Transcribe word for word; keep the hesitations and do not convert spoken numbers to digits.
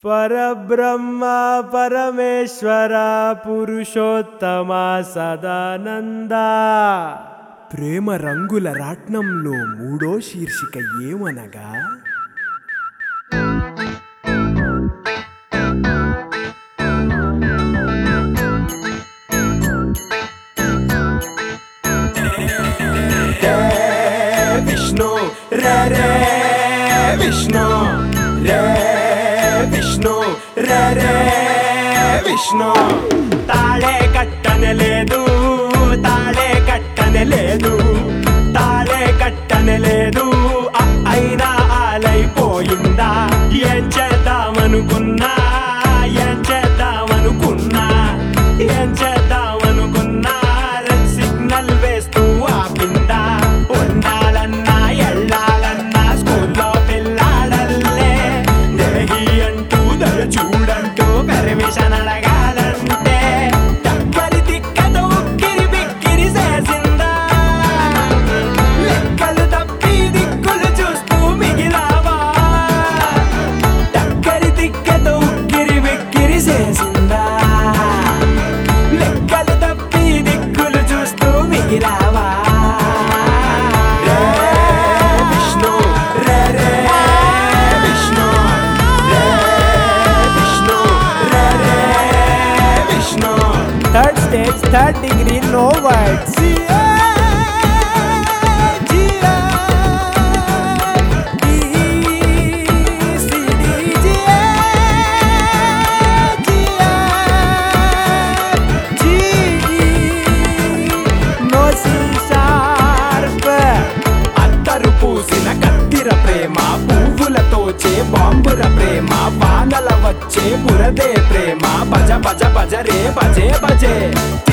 పరబ్రహ్మ పరమేశ్వర పురుషోత్తమ సదానంద. ప్రేమ రంగుల రాట్నంలో మూడో శీర్షిక ఏమనగా విష్ణు రే రే విష్ణు రే విష్ణు రే రే విష్ణు. తాళే కట్టనే లేదు తాళే కట్టనే లేదు తాళే కట్టనే లేదు అయినా ఆలైపోయిందా. ఏం చేద్దామనుకున్నా ఏం చేద్దామనుకున్నా ఏం చేద్దామనుకున్నా రెడ్ సిగ్నల్ వేస్తూ ఆపిందా. ఉండాలన్నా ఎళ్ళాలన్నా స్కూల్లో పిల్లాడల్లే దేహి అంటూ దయ చూడంటూ పర్మిషన్ అడగాలంటే దగ్గరి తిక్కతో ఉక్కిరి బిక్కిరి చేసిందా. లెక్కలు తప్పి దిక్కులు చూస్తూ మిగిలావా. దగ్గరి తిక్కతో ఉక్కిరి బిక్కిరి చేసిందా. లెక్కలు తప్పి దిక్కులు చూస్తూ మిగిలావా. Third stage, third degree, no words. అత్తరు పూసిన కత్తిర ప్రేమ పువ్వులతో చే బాంబుర ప్రేమ వానల వచ్చే బురదే ప్రేమ. బజ బజ బజ రే బజే బజే